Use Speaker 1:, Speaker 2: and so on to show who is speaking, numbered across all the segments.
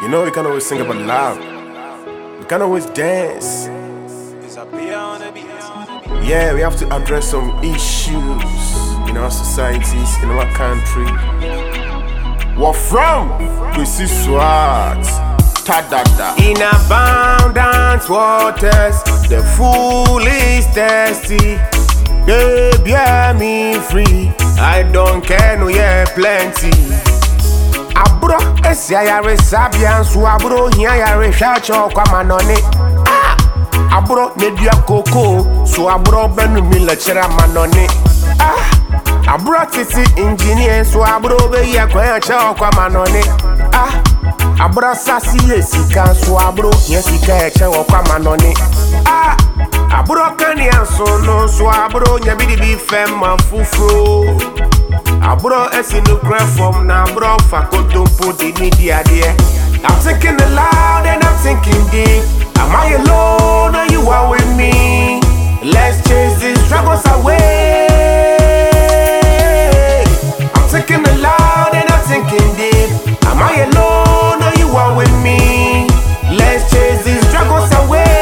Speaker 1: know we can always sing about love. We can always dance. Yeah, we have to address some issues in our societies, in our country. What from? We see swat. Ta-da-da. In abundant waters, the fool is thirsty. They bear me free. I don't care, no, yeah, plenty. Abro, esia ya resabian, so abro, here ya reshacho, kwa manone. Abro, media coco, so abro, benu mi lectura manone. Abro, titi engineer, so abro, be ya kwa cha, kwa manone. Abro, sasi yesika, so abro, yesika, cha, kwa manone. Abro, kani ansono, so abro, nyabidi bi fema fufro. Abro esi no cry from na abro fakoto put the media there. I'm thinking aloud and I'm thinking deep. Am I alone or you are with me? Let's chase these struggles away. I'm thinking aloud and I'm thinking deep. Am I alone or you are with me? Let's chase these struggles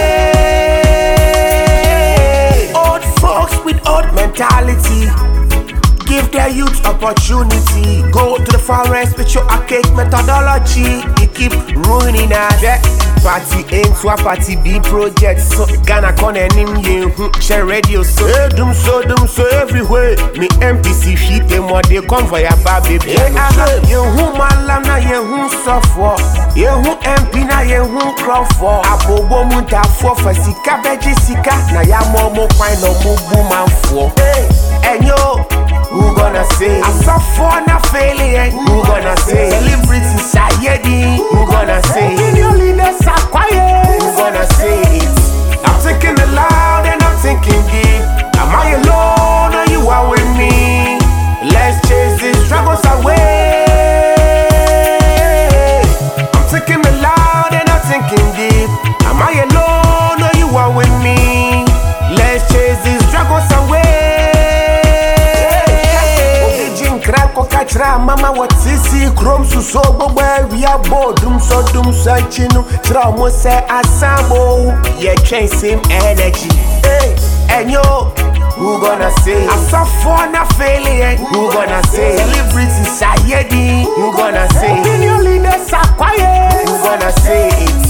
Speaker 1: away. Old folks with old mentality, give their youth opportunity. Go to the forest with your archaic methodology. You keep ruining us. Party A to a party B project. So Ghana con him you share radio so dum so everywhere. Me MPC shit them what they come for your baby. You who malana you who suffer. You who MP na you who crop for. Abobo munta for sika beji sika. Na ya momo kwai no mubu man for. And yo, who gonna say? I suffer na failure. Who gonna say? Celebrity sayedi. Who gonna say? Opinion leaders are quiet. Who gonna say it? I'm thinking aloud and I'm thinking deep. Am I alone or you are with me? Let's chase these struggles away. I'm thinking aloud and I'm thinking deep. Am I alone or you are with me? Let's chase these struggles away. Mama what sisi krom so bobo we are bodum so chinu tra mo say asamo ye train same energy. And yo, who gonna say? I suffer na failure. Who gonna say? Celebrity sayedi. Who gonna say? Opinion leaders are quiet. Who gonna say it?